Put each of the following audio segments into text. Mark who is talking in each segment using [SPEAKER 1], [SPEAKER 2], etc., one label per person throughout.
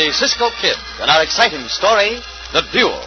[SPEAKER 1] Johnny Cisco Kid in our exciting story, The Duel.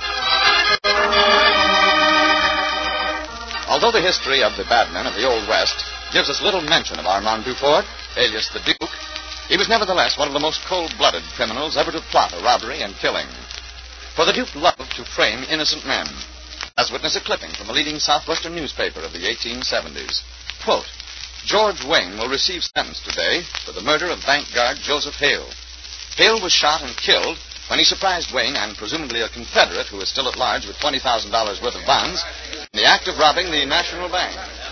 [SPEAKER 1] Although the history of the bad men of the Old West gives us little mention of Armand Dufort, alias the Duke, he was nevertheless one of the most cold-blooded criminals ever to plot a robbery and killing. For the Duke loved to frame innocent men, as witness a clipping from a leading southwestern newspaper of the 1870s. Quote, George Wayne will receive sentence today for the murder of bank guard Joseph Hale. Hale was shot and killed when he surprised Wayne and presumably a Confederate who was still at large with $20,000 worth of bonds in the act of robbing the National Bank.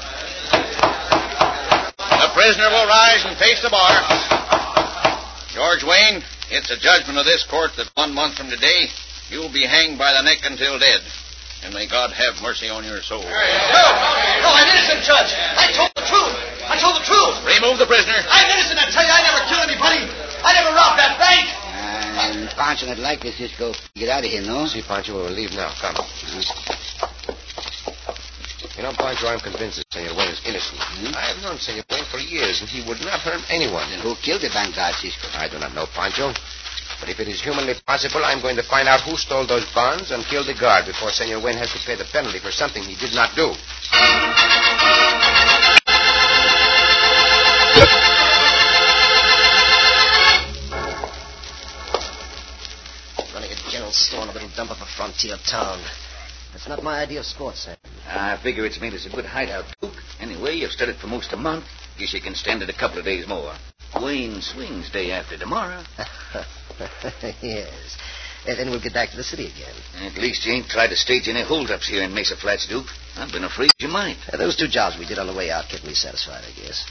[SPEAKER 2] The prisoner will rise and face the bar. George Wayne, it's a judgment of this court that 1 month from today you'll be hanged by the neck until dead. And may God have mercy on your soul.
[SPEAKER 3] No, I'm innocent, Judge. I told the truth.
[SPEAKER 2] Remove the prisoner.
[SPEAKER 3] I'm innocent, I tell you. I never killed anybody. I never robbed that bank.
[SPEAKER 4] And Pancho not like this, Cisco. Get out of here, no?
[SPEAKER 5] See, Pancho, we'll leave now. Come. You know, Pancho, I'm convinced that Senor Wayne is innocent. I have known Senor Wayne for years, and he would not harm anyone.
[SPEAKER 4] Then who killed the bank guard, Cisco?
[SPEAKER 5] I do not know, Pancho. But if it is humanly possible, I'm going to find out who stole those bonds and killed the guard before Senor Wayne has to pay the penalty for something he did not do.
[SPEAKER 6] Running a general store in a little dump of a frontier town. That's not my idea of sports, sir.
[SPEAKER 2] I figure it's made us a good hideout, Duke. Anyway, you've stood it for most a month. Guess you can stand it a couple of days more. Wayne swings day after tomorrow.
[SPEAKER 6] Yes. And then we'll get back to the city again.
[SPEAKER 2] At least you ain't tried to stage any holdups here in Mesa Flats, Duke. I've been afraid you might.
[SPEAKER 6] Those 2 jobs we did on the way out kept me satisfied, I guess.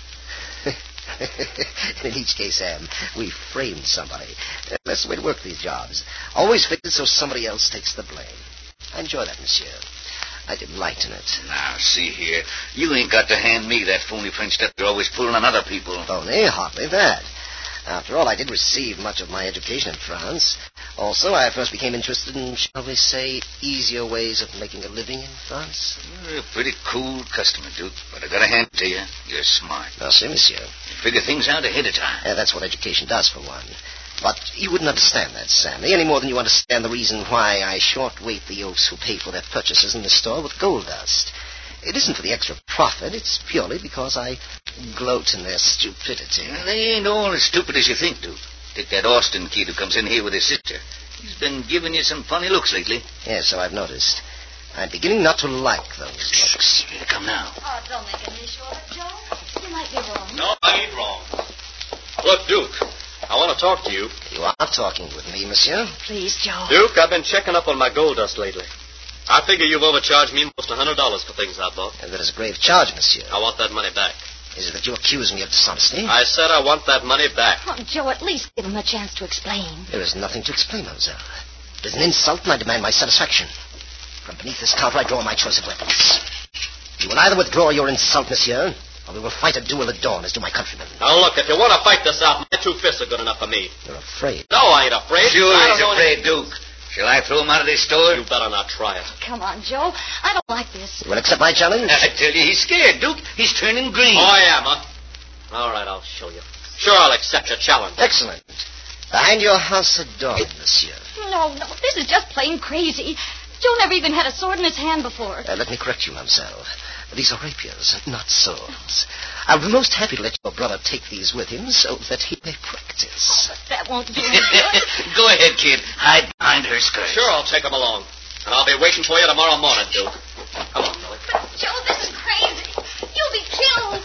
[SPEAKER 6] In each case, Sam, we framed somebody. That's the way to work these jobs. Always fix it so somebody else takes the blame. I enjoy that, monsieur. I delight in it.
[SPEAKER 2] Now, see here. You ain't got to hand me that phony French stuff you're always pulling on other people.
[SPEAKER 6] Phony? Hardly that. After all, I did receive much of my education in France. Also, I first became interested in, shall we say, easier ways of making a living in France.
[SPEAKER 2] You're a pretty cool customer, Duke, but I got to hand it to you. You're smart.
[SPEAKER 6] Merci, monsieur.
[SPEAKER 2] You figure things out ahead of time.
[SPEAKER 6] That's what education does, for one. But you wouldn't understand that, Sammy, any more than you understand the reason why I short-weight the oafs who pay for their purchases in the store with gold dust. It isn't for the extra profit. It's purely because I gloat in their stupidity.
[SPEAKER 2] Well, they ain't all as stupid as you think, Duke. Take that Austin kid who comes in here with his sister. He's been giving you some funny looks lately.
[SPEAKER 6] Yes, so I've noticed. I'm beginning not to like those looks.
[SPEAKER 2] Here they come now.
[SPEAKER 7] Oh, don't make any show of it, Joe. You might be wrong.
[SPEAKER 8] No, I ain't wrong. Look, Duke, I want to talk to you.
[SPEAKER 6] You are talking with me, monsieur.
[SPEAKER 7] Please, Joe.
[SPEAKER 8] Duke, I've been checking up on my gold dust lately. I figure you've overcharged me almost $100 for things I bought.
[SPEAKER 6] And that is a grave charge, monsieur.
[SPEAKER 8] I want that money back.
[SPEAKER 6] Is it that you accuse me of dishonesty?
[SPEAKER 8] I said I want that money back.
[SPEAKER 7] Oh, Joe, at least give him a chance to explain.
[SPEAKER 6] There is nothing to explain, mademoiselle. It is an insult, and I demand my satisfaction. From beneath this counter, I draw my choice of weapons. You will either withdraw your insult, monsieur, or we will fight a duel at dawn, as do my countrymen.
[SPEAKER 8] Now, look, if you want to fight this out, my 2 fists are good enough for me.
[SPEAKER 6] You're afraid.
[SPEAKER 8] No, I ain't afraid.
[SPEAKER 2] Sure he's afraid, Duke. Shall I throw him out of this store?
[SPEAKER 8] You better not try it.
[SPEAKER 7] Come on, Joe. I don't like this.
[SPEAKER 6] You will accept my challenge?
[SPEAKER 2] I tell you, he's scared, Duke. He's turning green.
[SPEAKER 8] Oh, I am, huh? All right, I'll show you. Sure, I'll accept your challenge.
[SPEAKER 6] Excellent. Behind your house at dawn, monsieur.
[SPEAKER 7] No, this is just plain crazy. Joe never even had a sword in his hand before.
[SPEAKER 6] Let me correct you, mademoiselle. These are rapiers, not swords. I'll be most happy to let your brother take these with him so that he may practice.
[SPEAKER 7] That won't do any good.
[SPEAKER 2] Go ahead, kid. Hide behind her skirt.
[SPEAKER 8] Sure, I'll take him along. And I'll be waiting for you tomorrow morning, Duke. Come on, Billy.
[SPEAKER 7] Joe, this is crazy. You'll be killed.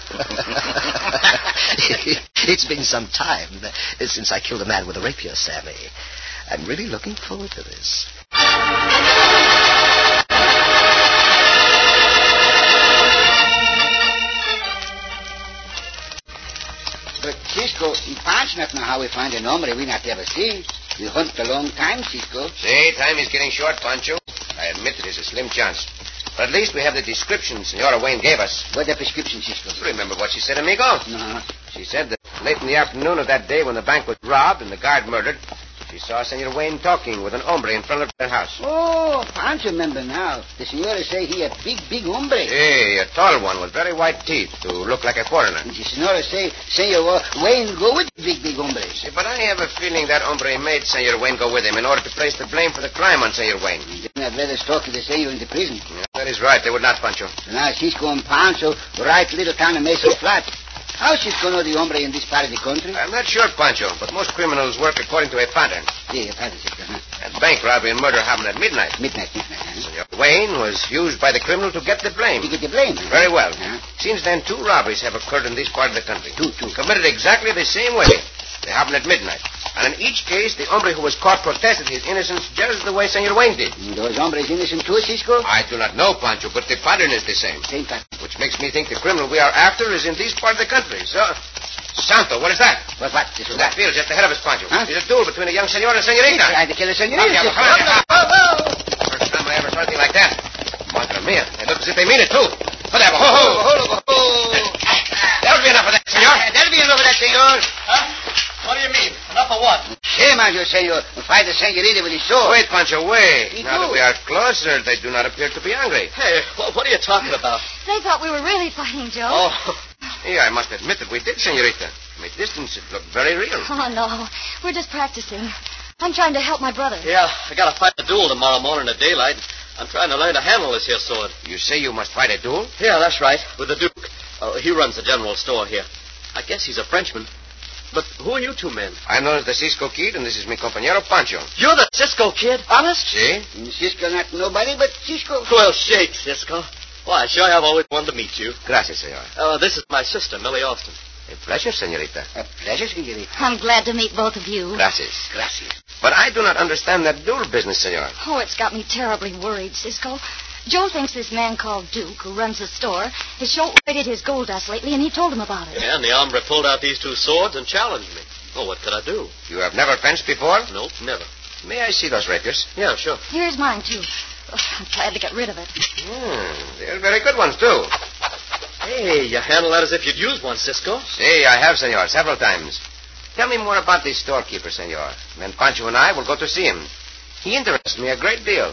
[SPEAKER 6] It's been some time since I killed a man with a rapier, Sammy. I'm really looking forward to this.
[SPEAKER 4] But, Cisco, Pancho not know how we find an hombre we not ever see. We hunt a long time, Cisco.
[SPEAKER 5] Say, time is getting short, Pancho. I admit it is a slim chance. But at least we have the description Senora Wayne gave us.
[SPEAKER 4] What's the prescription, Cisco?
[SPEAKER 5] Remember what she said, amigo?
[SPEAKER 4] No.
[SPEAKER 5] She said that late in the afternoon of that day when the bank was robbed and the guard murdered, she She saw Senor Wayne talking with an hombre in front of their house.
[SPEAKER 4] Oh, Pancho remember now. The senora say he a big hombre.
[SPEAKER 5] Hey, a tall one with very white teeth to look like a foreigner.
[SPEAKER 4] And the senora say Senor Wayne go with the big hombre.
[SPEAKER 5] See, but I have a feeling that hombre made Senor Wayne go with him in order to place the blame for the crime on Senor Wayne.
[SPEAKER 4] Then I'd rather talk to the senor in the prison.
[SPEAKER 5] Yeah, that is right. They would not, Pancho.
[SPEAKER 4] So now Cisco and Pancho right little town of Mesa Flat. How Cisco know the hombre in this part of the country?
[SPEAKER 5] I'm not sure, Pancho, but most criminals work according to a pattern.
[SPEAKER 4] Yeah, pattern, Cisco, huh?
[SPEAKER 5] That bank robbery and murder happened at midnight.
[SPEAKER 4] Midnight, huh?
[SPEAKER 5] Senor Wayne was used by the criminal to get the blame.
[SPEAKER 4] To get the blame.
[SPEAKER 5] Very well.
[SPEAKER 4] Huh?
[SPEAKER 5] Since then, 2 robberies have occurred in this part of the country.
[SPEAKER 4] Two.
[SPEAKER 5] Committed exactly the same way. They happened at midnight. And in each case, the hombre who was caught protested his innocence just the way Senor Wayne did.
[SPEAKER 4] Those hombres innocent too, Cisco?
[SPEAKER 5] I do not know, Pancho, but the pattern is the same.
[SPEAKER 4] Same pattern.
[SPEAKER 5] Which makes me think the criminal we are after is in this part of the country. So, Santo, what is that?
[SPEAKER 4] What, Cisco?
[SPEAKER 5] That field just ahead of us, Pancho.
[SPEAKER 4] Huh?
[SPEAKER 5] There's a duel between a young senor and a senorita.
[SPEAKER 4] Tried to kill a senorita.
[SPEAKER 5] Come on,
[SPEAKER 4] Cisco.
[SPEAKER 5] First time I ever saw anything like that. Madre mia. They look as if they mean it, too. Whatever. That'll be enough of that, senor.
[SPEAKER 4] That'll be enough of that, senor.
[SPEAKER 3] Huh? What do you mean? Enough of what?
[SPEAKER 4] Shame on you, senor. Fight the senorita with his sword.
[SPEAKER 5] Wait, Pancho, wait.
[SPEAKER 4] He
[SPEAKER 5] Now that
[SPEAKER 4] do.
[SPEAKER 5] we are closer, they do not appear to be angry.
[SPEAKER 8] Hey, what are you talking about?
[SPEAKER 7] They thought we were really fighting, Joe.
[SPEAKER 8] Oh,
[SPEAKER 5] Yeah, I must admit that we did, senorita. From a distance, it looked very real.
[SPEAKER 7] Oh, no. We're just practicing. I'm trying to help my brother.
[SPEAKER 8] yeah, I gotta fight a duel tomorrow morning at daylight. I'm trying to learn to handle this here sword.
[SPEAKER 5] You say you must fight a duel?
[SPEAKER 8] Yeah, that's right, with the Duke. He runs the general store here. I guess he's a Frenchman. But who are you 2 men?
[SPEAKER 5] I'm known as the Cisco Kid, and this is mi compañero Pancho.
[SPEAKER 8] You're the Cisco Kid? Honest?
[SPEAKER 5] See?
[SPEAKER 4] Cisco not nobody but Cisco.
[SPEAKER 8] Well, shake, Cisco. Well, I sure have always wanted to meet you.
[SPEAKER 5] Gracias, senor.
[SPEAKER 8] This is my sister, Millie Austin.
[SPEAKER 5] A pleasure, senorita.
[SPEAKER 4] A pleasure, senorita.
[SPEAKER 7] I'm glad to meet both of you.
[SPEAKER 5] Gracias.
[SPEAKER 4] Gracias.
[SPEAKER 5] But I do not understand that duel business, senor.
[SPEAKER 7] Oh, it's got me terribly worried, Cisco. Joe thinks this man called Duke, who runs the store, has short-weighted his gold dust lately, and he told him about it.
[SPEAKER 8] Yeah, and the hombre pulled out these 2 swords and challenged me. Oh, what could I do?
[SPEAKER 5] You have never fenced before?
[SPEAKER 8] Nope, never.
[SPEAKER 5] May I see those rapiers?
[SPEAKER 8] Yeah, sure.
[SPEAKER 7] Here's mine, too. Oh, I'm glad to get rid of it.
[SPEAKER 5] They're very good ones, too.
[SPEAKER 8] Hey, you handle that as if you'd used one, Cisco.
[SPEAKER 5] See, I have, senor, several times. Tell me more about this storekeeper, senor. Then Pancho and I will go to see him. He interests me a great deal.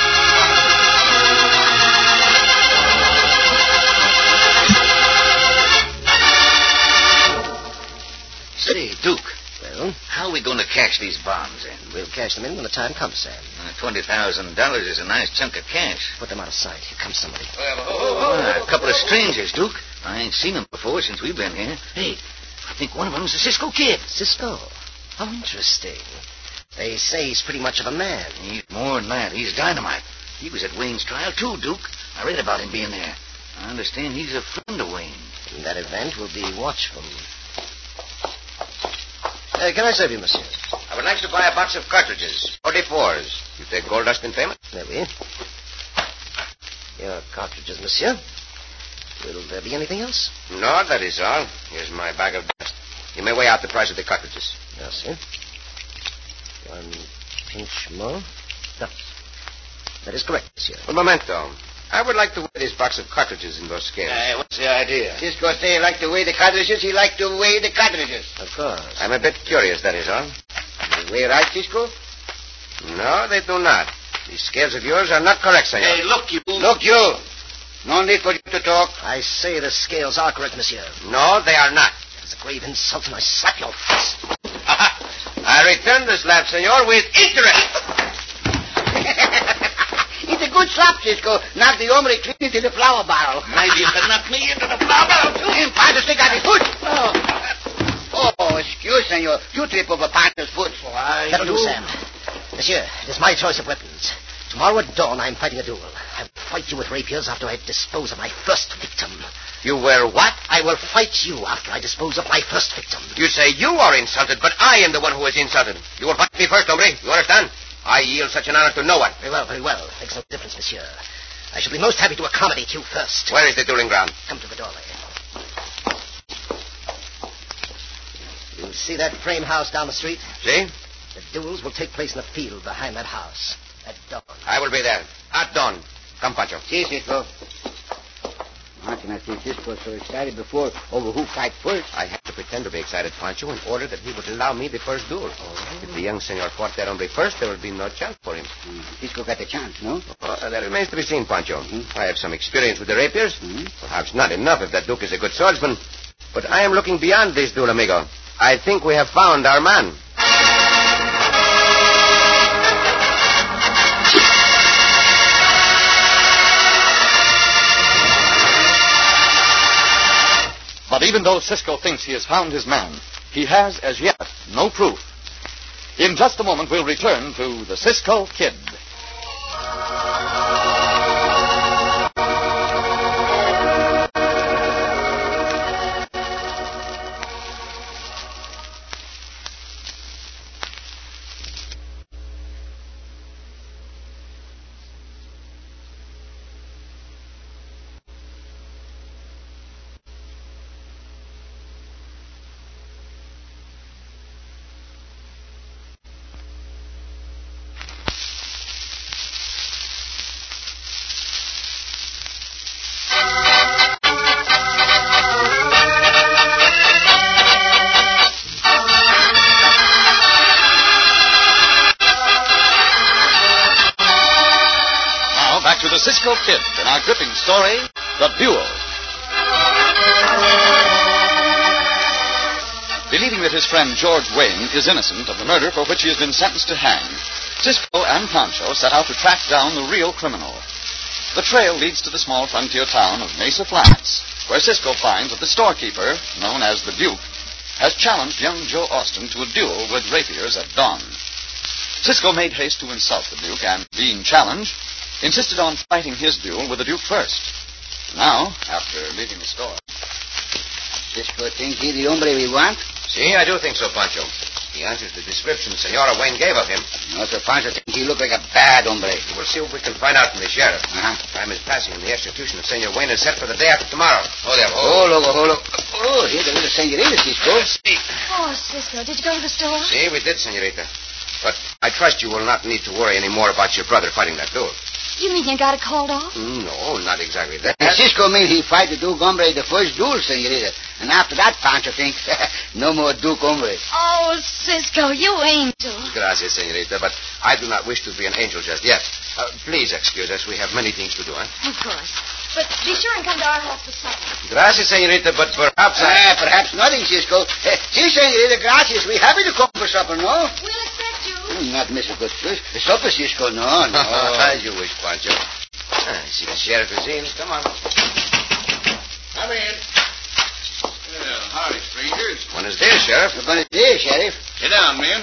[SPEAKER 2] Say, Duke,
[SPEAKER 6] Well,
[SPEAKER 2] how are we going to cash these bonds in?
[SPEAKER 6] we'll cash them in when the time comes, Sam.
[SPEAKER 2] $20,000 is a nice chunk of cash.
[SPEAKER 6] Put them out of sight. Here comes somebody.
[SPEAKER 2] A couple of strangers, Duke. I ain't seen them before since we've been here. Hey, I think one of them's the Cisco Kid.
[SPEAKER 6] Cisco. How interesting. They say he's pretty much of a man.
[SPEAKER 2] He's more than that. He's dynamite. He was at Wayne's trial, too, Duke. I read about him being there. I understand he's a friend of Wayne.
[SPEAKER 6] In that event, we'll be watchful. Can I serve you, monsieur?
[SPEAKER 5] I would like to buy a box of cartridges, 44s. You take gold dust in payment?
[SPEAKER 6] There we are. Your cartridges, monsieur. Will there be anything else?
[SPEAKER 5] No, that is all. Here's my bag of dust. You may weigh out the price of the cartridges.
[SPEAKER 6] Yes, sir. 1 pinch more. No. That is correct, monsieur.
[SPEAKER 5] Un momento. I would like to weigh this box of cartridges in those scales.
[SPEAKER 2] What's the idea?
[SPEAKER 4] Cisco say he like to weigh the cartridges. He like to weigh the cartridges.
[SPEAKER 6] Of course.
[SPEAKER 5] I'm a bit curious, that is all.
[SPEAKER 4] They weigh right, Cisco?
[SPEAKER 5] No, they do not. These scales of yours are not correct, senor.
[SPEAKER 2] Hey, look, you.
[SPEAKER 4] Look, you. No need for you to talk.
[SPEAKER 6] I say the scales are correct, monsieur.
[SPEAKER 5] No, they are not.
[SPEAKER 6] It's a grave insult, and I slap your face.
[SPEAKER 5] I return the slap, senor, with interest.
[SPEAKER 4] It's a good slap, Cisco. Knock the hombre clean into the flour barrel.
[SPEAKER 2] Maybe you can knock me into the flour barrel, too.
[SPEAKER 4] And Pancho stick out his foot. Oh, excuse, senor. You trip over Pancho's foot.
[SPEAKER 2] Why,
[SPEAKER 6] That'll do, Sam. Monsieur, it is my choice of weapons. Tomorrow at dawn, I'm fighting a duel. I will fight you with rapiers after I dispose of my first victim.
[SPEAKER 5] You were what?
[SPEAKER 6] I will fight you after I dispose of my first victim.
[SPEAKER 5] You say you are insulted, but I am the one who is insulted. You will fight me first, hombre. You understand? I yield such an honor to no one.
[SPEAKER 6] Very well, very well. Makes no difference, monsieur. I shall be most happy to accommodate you first.
[SPEAKER 5] Where is the dueling ground?
[SPEAKER 6] Come to the doorway. You see that frame house down the street?
[SPEAKER 5] See?
[SPEAKER 6] The duels will take place in the field behind that house at dawn.
[SPEAKER 5] I will be there. At dawn. Come, Pancho.
[SPEAKER 4] See, Cisco. How can I see Cisco so excited before over who fight first?
[SPEAKER 5] I have to to pretend to be excited, Pancho, in order that he would allow me the first duel. If the young senor fought that hombre first, there would be no chance for him.
[SPEAKER 4] Cisco got a chance, no?
[SPEAKER 5] That remains to be seen, Pancho. I have some experience with the rapiers. Perhaps not enough if that Duke is a good swordsman. But I am looking beyond this duel, amigo. I think we have found our man.
[SPEAKER 1] But even though Cisco thinks he has found his man, he has, as yet, no proof. In just a moment, we'll return to the Cisco Kid. To the Cisco Kid in our gripping story, The Duel. Believing that his friend George Wayne is innocent of the murder for which he has been sentenced to hang, Cisco and Pancho set out to track down the real criminal. The trail leads to the small frontier town of Mesa Flats, where Cisco finds that the storekeeper, known as the Duke, has challenged young Joe Austin to a duel with rapiers at dawn. Cisco made haste to insult the Duke and, being challenged, insisted on fighting his duel with the Duke first. Now, after leaving the store...
[SPEAKER 4] Cisco think he the hombre we want?
[SPEAKER 5] See, I do think so, Pancho. He answers the description Senora Wayne gave of him.
[SPEAKER 4] No, Sir Pancho think he look like a bad hombre.
[SPEAKER 5] We'll see what we can find out from the sheriff. Time is passing, and the execution of Senor Wayne is set for the day after tomorrow. Oh, there.
[SPEAKER 4] Hold on. Oh, here's the little senorita, Cisco.
[SPEAKER 7] Oh, Cisco, did you go to the store?
[SPEAKER 5] See, we did, senorita. But I trust you will not need to worry any more about your brother fighting that duel.
[SPEAKER 7] You mean you got it called off?
[SPEAKER 5] No, not exactly that.
[SPEAKER 4] Cisco mean he fight the Duke hombre the first duel, senorita. And after that, Pancho think, no more Duke hombre.
[SPEAKER 7] Oh, Cisco, you angel.
[SPEAKER 5] Gracias, senorita, but I do not wish to be an angel just yet. Please excuse us. We have many things to do, huh?
[SPEAKER 7] Of course. But be sure and come to our house for supper.
[SPEAKER 5] Gracias, senorita, but perhaps
[SPEAKER 4] perhaps nothing, Cisco. Si, senorita, gracias. We happy to come for supper, no?
[SPEAKER 7] We'll expect you.
[SPEAKER 4] Not miss a good fish. Supper, Cisco, no.
[SPEAKER 5] As you wish, Pancho. I see the sheriff is in. Come on.
[SPEAKER 2] Come in. Howdy, strangers.
[SPEAKER 5] Buenos dias, Sheriff.
[SPEAKER 4] Buenos dias, Sheriff.
[SPEAKER 2] Sit down, men.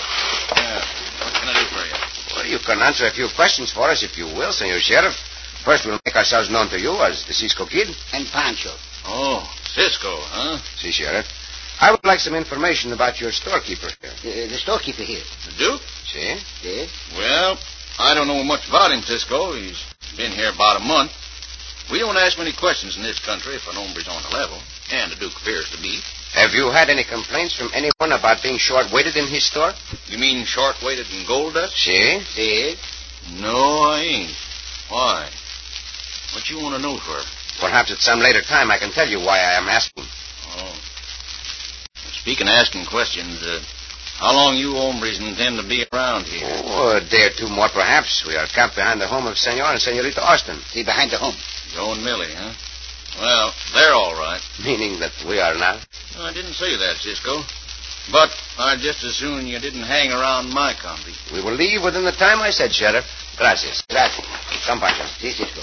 [SPEAKER 2] What can I do for you?
[SPEAKER 5] Well, you can answer a few questions for us if you will, Senor Sheriff. First, we'll make ourselves known to you as the Cisco Kid.
[SPEAKER 4] And Pancho.
[SPEAKER 2] Oh, Cisco, huh?
[SPEAKER 5] Si, Sheriff. I would like some information about your storekeeper here.
[SPEAKER 4] The storekeeper here.
[SPEAKER 2] The Duke?
[SPEAKER 5] Si?
[SPEAKER 4] Yes.
[SPEAKER 2] Well, I don't know much about him, Cisco. He's been here about a month. We don't ask many questions in this country if an hombre's on the level, and the Duke appears to be.
[SPEAKER 5] Have you had any complaints from anyone about being short-weighted in his store?
[SPEAKER 2] You mean short-weighted in gold dust?
[SPEAKER 5] Si?
[SPEAKER 4] Si.
[SPEAKER 2] No, I ain't. Why? What you want to know for?
[SPEAKER 5] Perhaps at some later time I can tell you why I am asking.
[SPEAKER 2] Oh. Speaking of asking questions, how long you hombres intend to be around here?
[SPEAKER 5] Oh, a day or two more, perhaps. We are camped behind the home of Senor and Senorita Austin.
[SPEAKER 4] See, behind the home.
[SPEAKER 2] Joe and Millie, huh? Well, they're all right.
[SPEAKER 5] Meaning that we are now?
[SPEAKER 2] No, I didn't say that, Cisco. But I'd just as soon you didn't hang around my country.
[SPEAKER 5] We will leave within the time I said, Sheriff. Gracias.
[SPEAKER 4] Gracias.
[SPEAKER 5] Come, Pancho.
[SPEAKER 4] Si, Cisco.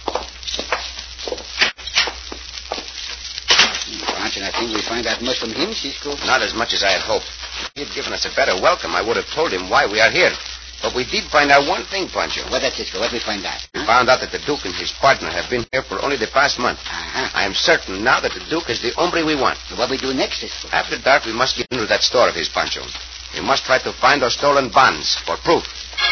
[SPEAKER 4] Pancho, I think we find out much from him, Cisco.
[SPEAKER 5] Not as much as I had hoped. If he had given us a better welcome, I would have told him why we are here. But we did find out one thing, Pancho.
[SPEAKER 4] What that, Cisco? What we find out?
[SPEAKER 5] We found out that the Duke and his partner have been here for only the past month. I am certain now that the Duke is the hombre we want.
[SPEAKER 4] So what we do next, Cisco?
[SPEAKER 5] After dark, we must get into that store of his, Pancho. We must try to find those stolen bonds for proof.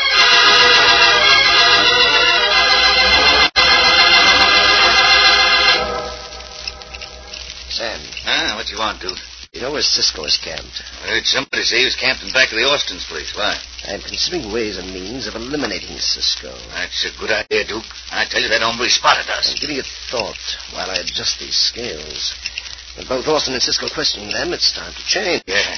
[SPEAKER 6] Sam.
[SPEAKER 2] Huh? What you want, Duke?
[SPEAKER 6] You know where Cisco is camped?
[SPEAKER 2] I heard somebody say he was camped in back of the Austin's place. Why?
[SPEAKER 6] I'm considering ways and means of eliminating Cisco.
[SPEAKER 2] That's a good idea, Duke. I tell you, that hombre spotted us.
[SPEAKER 6] I'm giving it thought while I adjust these scales. With both Orson and Cisco questioning them, it's time to change.
[SPEAKER 4] Yeah.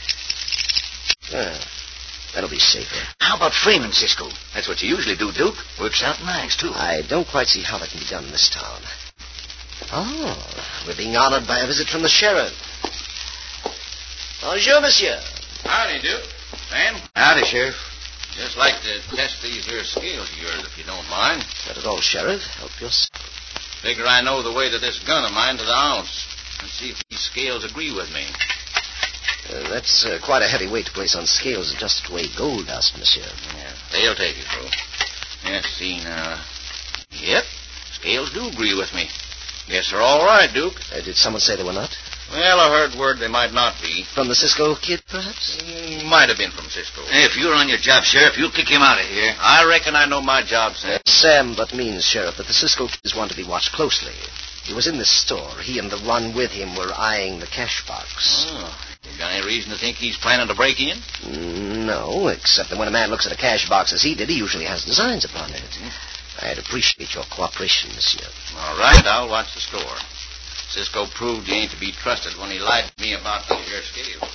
[SPEAKER 6] Well, that'll be safer.
[SPEAKER 4] How about framing, Cisco? That's what you usually do, Duke. Works out nice, too.
[SPEAKER 6] I don't quite see how that can be done in this town. Oh, we're being honored by a visit from the sheriff. Bonjour, monsieur.
[SPEAKER 2] Howdy, Duke. Sam?
[SPEAKER 4] Howdy, Sheriff.
[SPEAKER 2] Just like to test these here scales of yours, if you don't mind.
[SPEAKER 6] Not at all, Sheriff. Help yourself.
[SPEAKER 2] Figure I know the weight of this gun of mine to the ounce. And see if these scales agree with me.
[SPEAKER 6] That's quite a heavy weight to place on scales adjusted to weigh gold dust, monsieur.
[SPEAKER 2] Yeah, they'll take it, bro. Let's see now. Yep, scales do agree with me. Guess they're all right, Duke.
[SPEAKER 6] Did someone say they were not?
[SPEAKER 2] Well, I heard word they might not be.
[SPEAKER 6] From the Cisco kid, perhaps?
[SPEAKER 2] Might have been from Cisco.
[SPEAKER 4] If you're on your job, Sheriff, you'll kick him out of here.
[SPEAKER 2] I reckon I know my job, Sam.
[SPEAKER 6] Sam but means, Sheriff, that the Cisco kids want to be watched closely. He was in this store. He and the one with him were eyeing the cash box.
[SPEAKER 2] Oh, you got any reason to think he's planning to break in?
[SPEAKER 6] No, except that when a man looks at a cash box as he did, he usually has designs upon it. I'd appreciate your cooperation, monsieur.
[SPEAKER 2] All right, I'll watch the store. Cisco proved he ain't to be trusted when he lied to me about those here scales.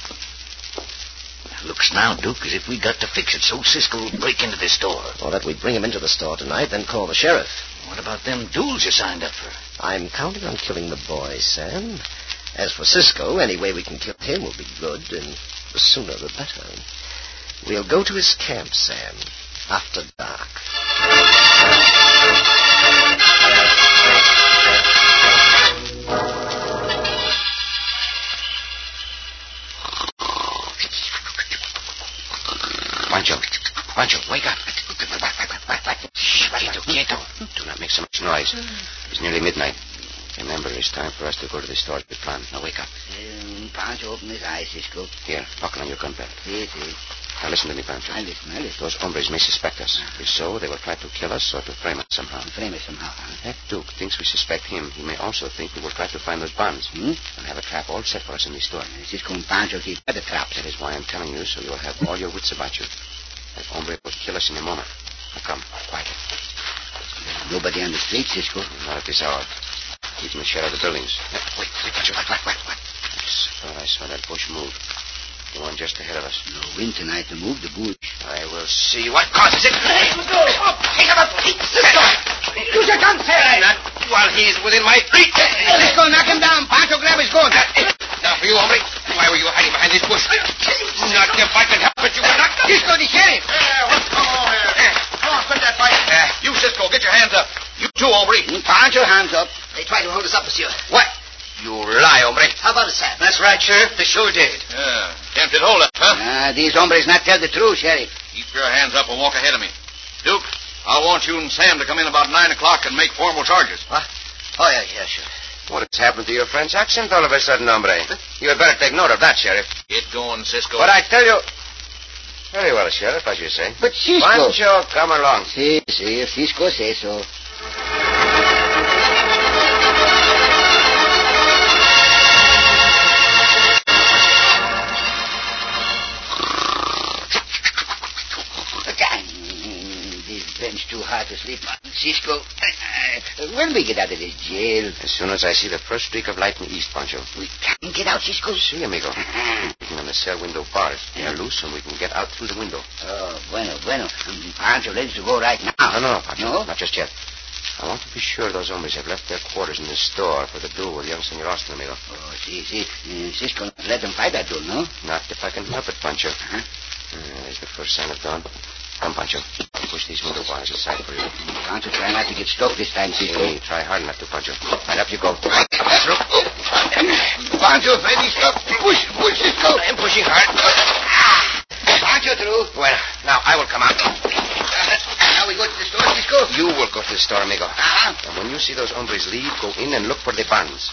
[SPEAKER 4] Looks now, Duke, as if we got to fix it so Cisco will break into this store.
[SPEAKER 6] Or that we'd bring him into the store tonight, then call the sheriff.
[SPEAKER 4] What about them duels you signed up for?
[SPEAKER 6] I'm counting on killing the boy, Sam. As for Cisco, any way we can kill him will be good, and the sooner the better. We'll go to his camp, Sam, after dark.
[SPEAKER 5] Pancho, wake up. Quieto. Do not make so much noise. It's nearly midnight. Remember, it's time for us to go to the store as we planned. Now wake up.
[SPEAKER 4] Pancho, open his eyes, Cisco.
[SPEAKER 5] Here, buckle on your gun belt.
[SPEAKER 4] See.
[SPEAKER 5] Now listen to me, Pancho.
[SPEAKER 4] I listen.
[SPEAKER 5] Those hombres may suspect us. If so, they will try to kill us or to frame us somehow.
[SPEAKER 4] Huh?
[SPEAKER 5] That Duke thinks we suspect him. He may also think we will try to find those bonds. And have a trap all set for us in the store.
[SPEAKER 4] Cisco and Pancho keep the traps.
[SPEAKER 5] That is why I'm telling you, so you'll have all your wits about you. That hombre will kill us in a moment. Now come, quietly.
[SPEAKER 4] Nobody on the street, Cisco.
[SPEAKER 5] Not at this hour. Keep in the shadow of the buildings. Wait, Pancho. What? I saw that bush move. The one just ahead of us.
[SPEAKER 4] No wind tonight to move the bush.
[SPEAKER 5] I will see what causes it.
[SPEAKER 4] Hey, let's go! Take him up! Cisco! Use your gun, sir!
[SPEAKER 5] Not while he's within my reach.
[SPEAKER 4] Cisco, knock him down. Pancho, grab his gun.
[SPEAKER 5] Now for you, hombre. Why were you hiding behind this bush? Not if I could help it, you would not.
[SPEAKER 4] Cisco, the sheriff!
[SPEAKER 2] What's going on here? Come on, quit that fight. You, Cisco, get your hands up. You too, hombre.
[SPEAKER 4] Pancho, hands up.
[SPEAKER 6] They tried to hold us up, monsieur.
[SPEAKER 5] What? You lie, hombre.
[SPEAKER 6] How about it, Sam?
[SPEAKER 4] That's right, Sheriff. They sure did.
[SPEAKER 2] Yeah, tempted hold up, huh?
[SPEAKER 4] These hombres not tell the truth, Sheriff.
[SPEAKER 2] Keep your hands up and walk ahead of me. Duke, I want you and Sam to come in about 9 o'clock and make formal charges.
[SPEAKER 6] What? Oh, yeah, sure.
[SPEAKER 5] What has happened to your friend's accent all of a sudden, hombre? You had better take note of that, Sheriff.
[SPEAKER 2] Get going, Cisco.
[SPEAKER 5] But I tell you... Very well, Sheriff, as you say.
[SPEAKER 4] But Cisco...
[SPEAKER 5] Pancho, come along.
[SPEAKER 4] See, if Cisco says so. This bench too hard to sleep on. Cisco, when we get out of this jail?
[SPEAKER 5] As soon as I see the first streak of light in the east, Pancho.
[SPEAKER 4] We can get out, Cisco?
[SPEAKER 5] See, amigo. We're working on the cell window bars. They are loose, and we can get out through the window.
[SPEAKER 4] Oh, bueno. Pancho, ready to go right now?
[SPEAKER 5] No, Pancho.
[SPEAKER 4] No?
[SPEAKER 5] Not just yet. I want to be sure those hombres have left their quarters in the store for the duel with young Senor Austin, amigo.
[SPEAKER 4] Oh, see. Cisco, let them fight that duel, no?
[SPEAKER 5] Not if I can help it, Pancho.
[SPEAKER 4] Uh-huh.
[SPEAKER 5] There's the first sign of dawn. Come, Pancho. I'll push these window bars aside for you.
[SPEAKER 4] Pancho, try not to get stuck this time, Cisco.
[SPEAKER 5] Hey, try hard not to, Pancho. Right up you go.
[SPEAKER 4] Pancho, ready, stop. Push, Cisco.
[SPEAKER 5] I'm pushing hard.
[SPEAKER 4] Pancho, through.
[SPEAKER 5] Well, now I will come out.
[SPEAKER 4] Now we go to the store, Cisco?
[SPEAKER 5] You will go to the store, amigo.
[SPEAKER 4] Uh-huh.
[SPEAKER 5] And when you see those hombres leave, go in and look for the bonds.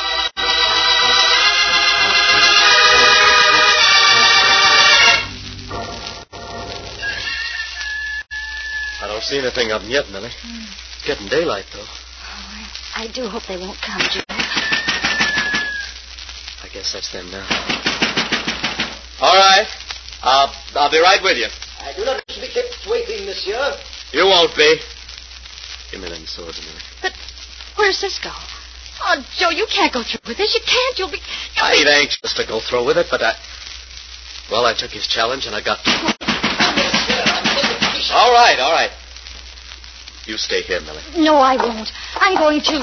[SPEAKER 8] I don't see anything of them yet, Millie. Getting daylight, though.
[SPEAKER 7] Oh, I do hope they won't come, Joe.
[SPEAKER 8] I guess that's them now. All right. I'll be right with you.
[SPEAKER 6] I do not wish to be kept waiting, monsieur.
[SPEAKER 8] You won't be. Give me them swords, Millie.
[SPEAKER 7] But where's Cisco? Oh, Joe, you can't go through with this. You can't. You'll be...
[SPEAKER 8] I ain't anxious to go through with it, but Well, I took his challenge, and I got... All right. You stay here, Millie.
[SPEAKER 7] No, I won't. I'm going too.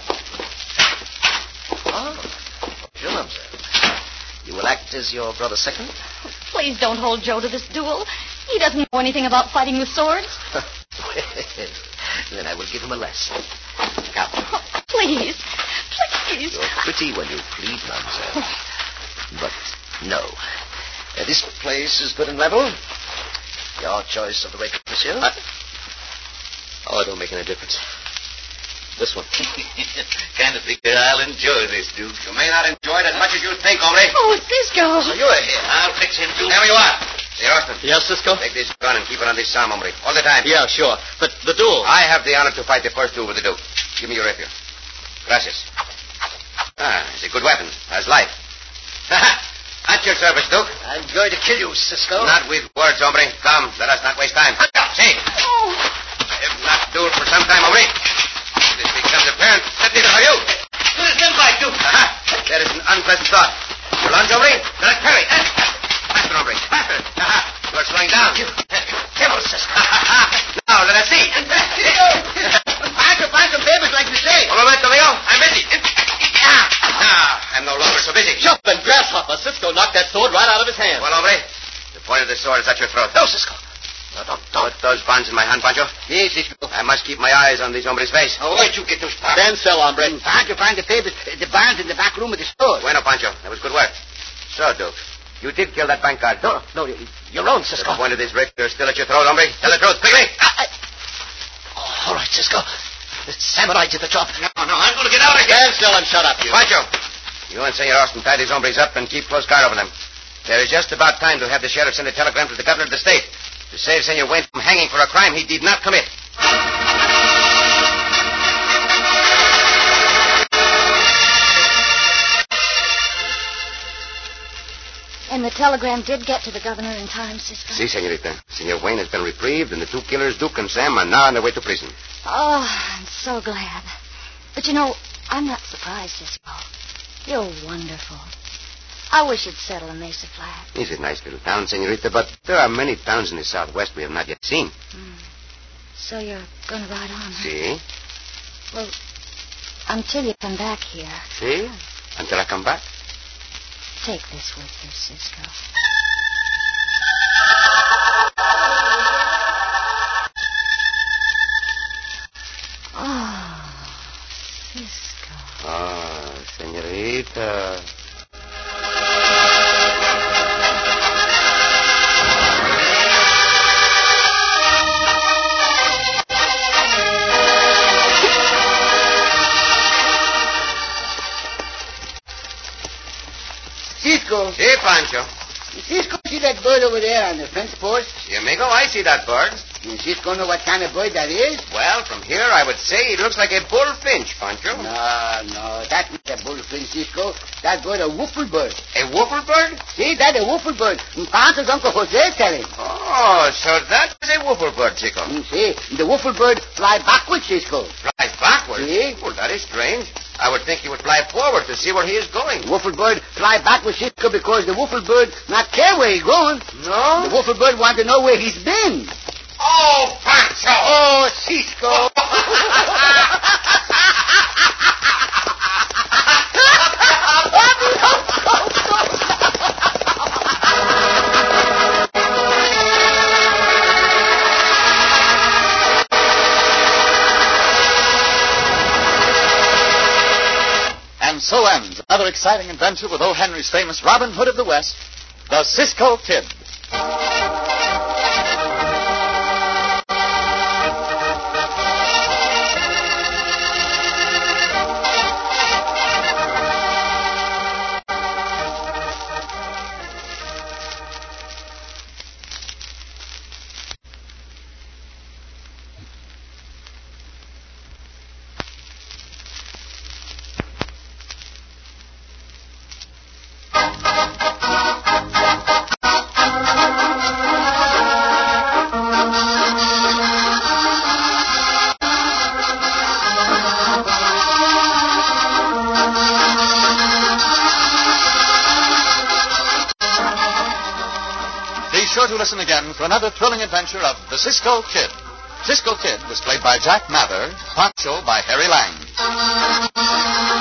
[SPEAKER 6] Oh, bonjour, mademoiselle. You will act as your brother second?
[SPEAKER 7] Please don't hold Joe to this duel. He doesn't know anything about fighting with swords.
[SPEAKER 6] Well, then I will give him a lesson. Come.
[SPEAKER 7] Oh, please.
[SPEAKER 6] You're pretty when you plead, mademoiselle. But no. This place is good and level. Your choice of the rapier, monsieur.
[SPEAKER 8] Oh, it don't make any difference. This one.
[SPEAKER 5] Kind of figure I'll enjoy this, Duke. You may not enjoy it as much as you think, hombre.
[SPEAKER 7] Oh, Cisco.
[SPEAKER 5] So you're here. I'll fix him, too. There you are. Hey, Austin.
[SPEAKER 8] Yes, Cisco?
[SPEAKER 5] Take this gun and keep it on this arm, hombre. All the time.
[SPEAKER 8] Yeah, sure. But the duel...
[SPEAKER 5] I have the honor to fight the first duel with the Duke. Give me your rapier. Gracias. It's a good weapon. Has life. At your service, Duke.
[SPEAKER 6] I'm going to kill you, Cisco.
[SPEAKER 5] Not with words, hombre. Come, let us not waste time. See.
[SPEAKER 7] Oh.
[SPEAKER 5] I have not dueled for some time, hombre. This becomes apparent. Certainly for you.
[SPEAKER 3] Let us then fight, Duke.
[SPEAKER 5] There is an unpleasant thought. You lunge, hombre. Let us parry. Faster, hombre. Faster. You are slowing down.
[SPEAKER 6] Devil, Cisco.
[SPEAKER 5] Now, let us see.
[SPEAKER 3] Find some papers, like you say.
[SPEAKER 5] Un momento, amigo. I'm busy. I'm no longer so busy.
[SPEAKER 8] Jumping grasshopper. Cisco knocked that sword right out of his hand.
[SPEAKER 5] Well, hombre, the point of the sword is at your throat.
[SPEAKER 6] No, Cisco. No, don't.
[SPEAKER 5] Put those bonds in my hand, Pancho.
[SPEAKER 4] Yes, Cisco.
[SPEAKER 5] I must keep my eyes on this hombre's face.
[SPEAKER 4] Oh, where'd you get those bonds?
[SPEAKER 8] Stand still, hombre.
[SPEAKER 4] Pancho, find the papers, the bonds in the back room of the store.
[SPEAKER 5] Bueno, Pancho. That was good work. So, Duke, you did kill that bank guard.
[SPEAKER 6] No, you're wrong, Cisco.
[SPEAKER 5] The point of this rapier is still at your throat, hombre. Tell the truth, quickly.
[SPEAKER 6] All right, Cisco. Sam and I did the job.
[SPEAKER 5] No, I'm going to get out of here.
[SPEAKER 8] Stand still and shut up, you.
[SPEAKER 5] Pancho, you and Senor Austin tie these hombres up and keep close guard over them. There is just about time to have the sheriff send a telegram to the governor of the state to save Senor Wayne from hanging for a crime he did not commit.
[SPEAKER 7] And the telegram did get to the governor in time, Cisco.
[SPEAKER 5] Si, senorita. Senor Wayne has been reprieved, and the two killers, Duke and Sam, are now on their way to prison.
[SPEAKER 7] Oh, I'm so glad. But I'm not surprised, Cisco. You're wonderful. I wish you'd settle in Mesa Flat.
[SPEAKER 5] It's a nice little town, senorita, but there are many towns in the Southwest we have not yet seen.
[SPEAKER 7] So you're going to ride on, huh?
[SPEAKER 5] See?
[SPEAKER 7] Well, until you come back here.
[SPEAKER 5] See? Until I come back.
[SPEAKER 7] Take this with you, Cisco. Oh, Cisco.
[SPEAKER 5] Oh, senorita.
[SPEAKER 4] Cisco.
[SPEAKER 5] Si, Pancho.
[SPEAKER 4] Cisco, see that bird over there on the fence post?
[SPEAKER 5] Si, amigo, I see that bird.
[SPEAKER 4] And Cisco know what kind of bird that is?
[SPEAKER 5] Well, from here, I would say it looks like a bullfinch, Pancho.
[SPEAKER 4] No, that's not a bullfinch, Cisco. That bird a woofle bird.
[SPEAKER 5] A woofle bird?
[SPEAKER 4] See, that a woofle bird. Pancho's Uncle Jose tell him.
[SPEAKER 5] Oh, so that is a woofle bird, Chico.
[SPEAKER 4] See, the woofle bird fly backwards, Cisco.
[SPEAKER 5] Flies backwards?
[SPEAKER 4] See?
[SPEAKER 5] Well, that is strange. I would think he would fly forward to see where he is going.
[SPEAKER 4] Woofle bird fly backwards, Cisco, because the woofle bird not care where he's going.
[SPEAKER 5] No?
[SPEAKER 4] The woofle bird want to know where he's been.
[SPEAKER 5] Oh, Pancho!
[SPEAKER 4] Oh, Cisco.
[SPEAKER 1] And so ends another exciting adventure with O. Henry's famous Robin Hood of the West, the Cisco Kid. sure to listen again for another thrilling adventure of the Cisco Kid. Cisco Kid was played by Jack Mather, Pancho by Harry Lang.